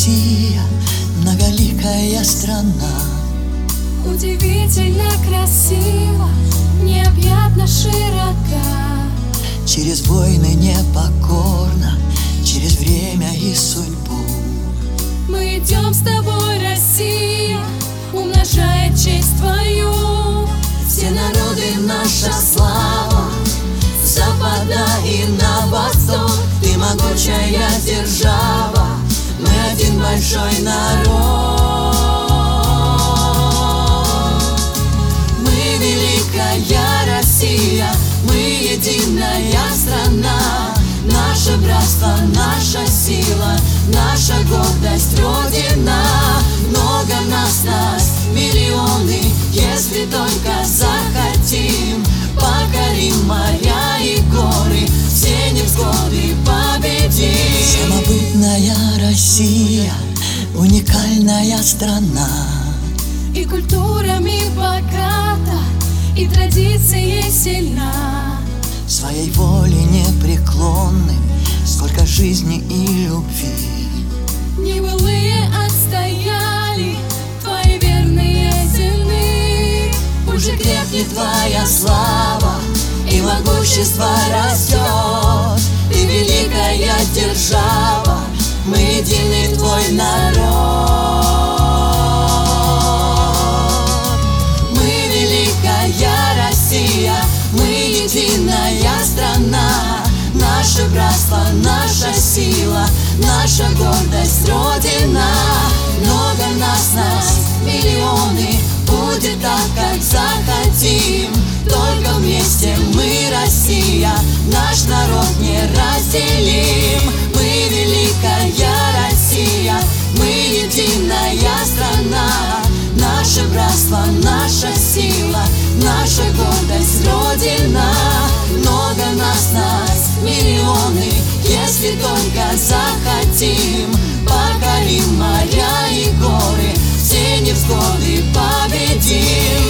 Россия, многоликая страна. Удивительно красиво, необъятно широка. Через войны непокорно, через время и судьбу. Мы идем с тобой, Россия, умножая честь твою. Все народы наша слава, с запада и на восток. Ты могучая держава, мы один большой народ. Мы великая Россия, мы единая страна. Наше братство, наша сила, наша гордость, Родина. Много нас, миллионы, если только захотим. Покорим моря и горы, все невзгоды победим. Самобытная Россия, уникальная страна. И культурами богата, и традицией сильна. Своей воле непреклонным, сколько жизни и любви. Небылые отстояли твои верные сыны. Уже крепнет твоя слава, и могущество растет. Ты великая держава, мы единый твой народ. Мы великая Россия, мы единая страна. Наше братство, наша сила, наша гордость, Родина. Много нас, миллионы, будет так, как захотим. Только вместе мы, Россия, наш народ неразделим. Мы великая Россия, мы единая страна. Наше братство, наша сила, наша гордость, Родина. Много нас, миллионы, если только захотим. Покорим моря и горы, все невзгоды победим.